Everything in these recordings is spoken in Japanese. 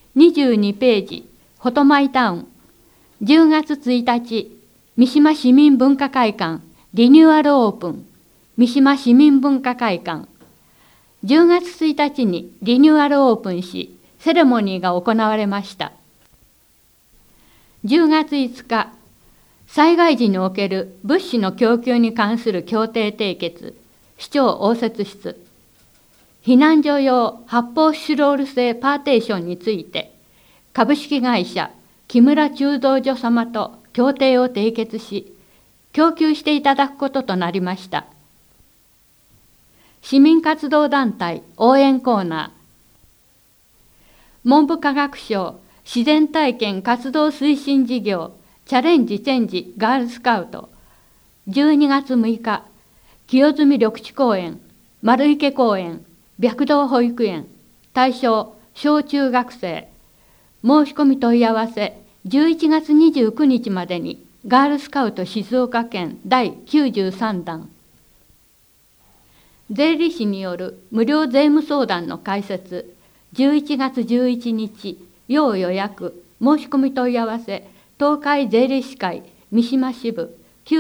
22ページ、フォトマイタウン。10月1日、三島市民文化会館、リニューアルオープン。三島市民文化会館。10月1日にリニューアルオープンし、セレモニーが行われました。10月5日、災害時における物資の供給に関する協定締結、市長応接室。避難所用発泡スチロール製パーテーションについて、株式会社木村鋳造所様と協定を締結し、供給していただくこととなりました。市民活動団体応援コーナー。文部科学省自然体験活動推進事業チャレンジチェンジガールスカウト。12月6日、清澄緑地公園、丸池公園、白道保育園、対象小中学生。申し込み問い合わせ11月29日までにガールスカウト静岡県第93弾。税理士による無料税務相談の開設、11月11日、要予約、申し込み問い合わせ、東海税理士会三島支部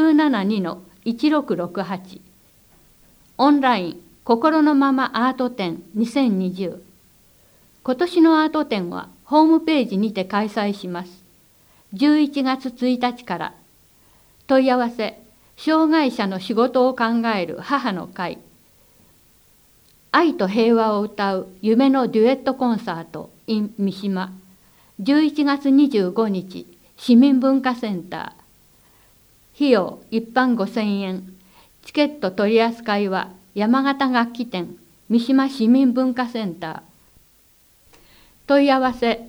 972-1668。オンライン、心のままアート展2020。今年のアート展はホームページにて開催します。11月1日から。問い合わせ、障害者の仕事を考える母の会。愛と平和を歌う夢のデュエットコンサート in 三島。11月25日、市民文化センター。費用一般5000円。チケット取り扱いは山形楽器店三島市民文化センター。問い合わせ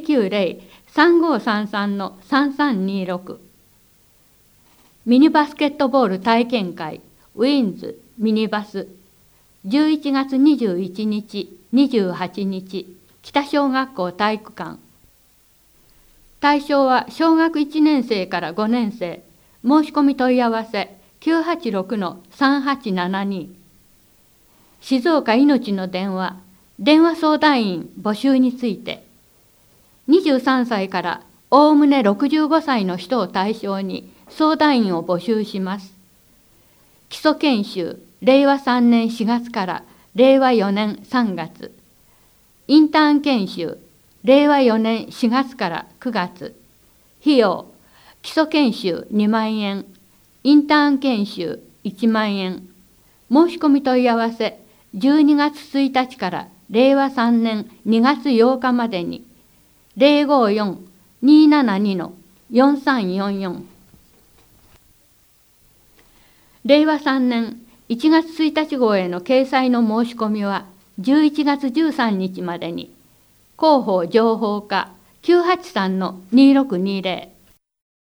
090-3533-3326。ミニバスケットボール体験会ウィンズミニバス。11月21日、28日、北小学校体育館。対象は小学1年生から5年生。申し込み問い合わせ 986-3872。静岡いのちの電話、電話相談員募集について。23歳からおおむね65歳の人を対象に相談員を募集します。基礎研修、令和3年4月から令和4年3月。インターン研修、令和4年4月から9月。費用、基礎研修2万円、インターン研修1万円。申し込み問い合わせ、12月1日から令和3年2月8日までに、054-272-4344。令和3年1月1日号への掲載の申し込みは11月13日までに、広報情報課983-2620。